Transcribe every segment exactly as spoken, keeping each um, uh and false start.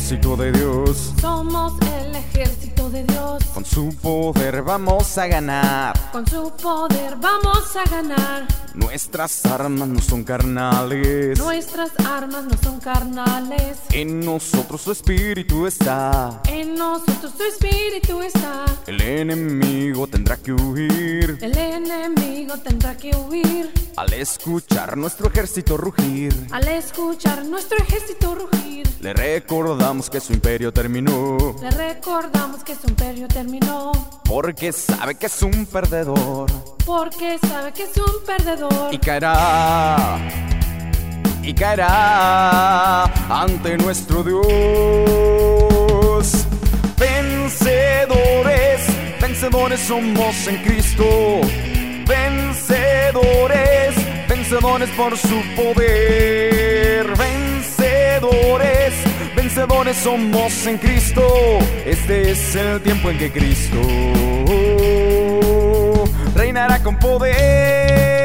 ejército de Dios. Somos el ejército de Dios. Con su poder vamos a ganar. Con su poder vamos a ganar. Nuestras armas no son carnales. Nuestras armas no son carnales. En nosotros su espíritu está. En nosotros tu espíritu está. El enemigo tendrá que huir. El enemigo tendrá que huir. Al escuchar nuestro ejército rugir. Al escuchar nuestro ejército rugir. Le recordamos que su imperio terminó. Le recordamos que su imperio terminó. Porque sabe que es un perdedor. Porque sabe que es un perdedor. Y caerá. Y caerá ante nuestro Dios. Vencedores, vencedores somos en Cristo. Vencedores, vencedores por su poder. Vencedores, vencedores somos en Cristo. Este es el tiempo en que Cristo reinará con poder.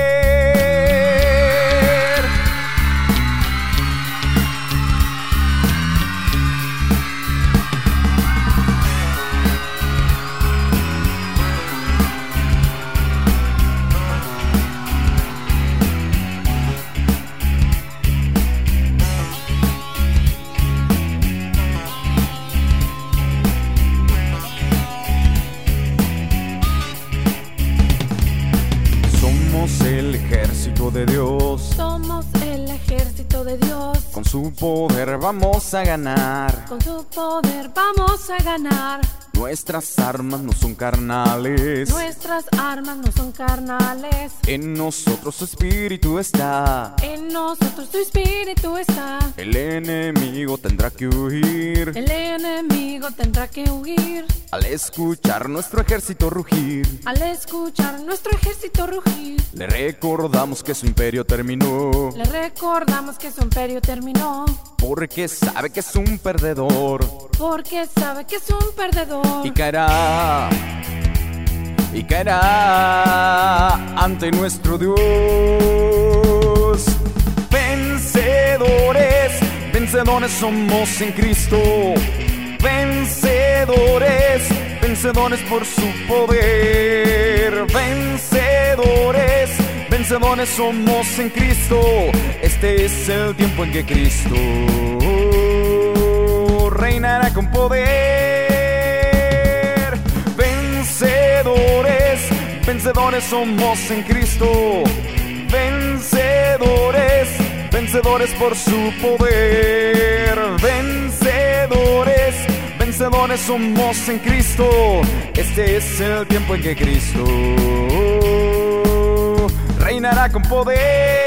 El ejército de Dios. Somos el ejército de Dios. Con su poder vamos a ganar. Con su poder vamos a ganar. Nuestras armas no son carnales. Nuestras armas no son carnales. En nosotros su espíritu está. En nosotros tu espíritu está. El enemigo tendrá que huir. El enemigo tendrá que huir. Al escuchar nuestro ejército rugir. Al escuchar nuestro ejército rugir. Le recordamos que su imperio terminó. Le recordamos que su imperio terminó. Porque sabe que es un perdedor. Porque sabe que es un perdedor. Y caerá. Y caerá ante nuestro Dios. Vencedores, vencedores somos en Cristo. Vencedores, vencedores por su poder. Vencedores, vencedores somos en Cristo. Este es el tiempo en que Cristo reinará con poder. Vencedores, vencedores somos en Cristo. Vencedores, vencedores por su poder. Vencedores, vencedores somos en Cristo. Este es el tiempo en que Cristo reinará con poder.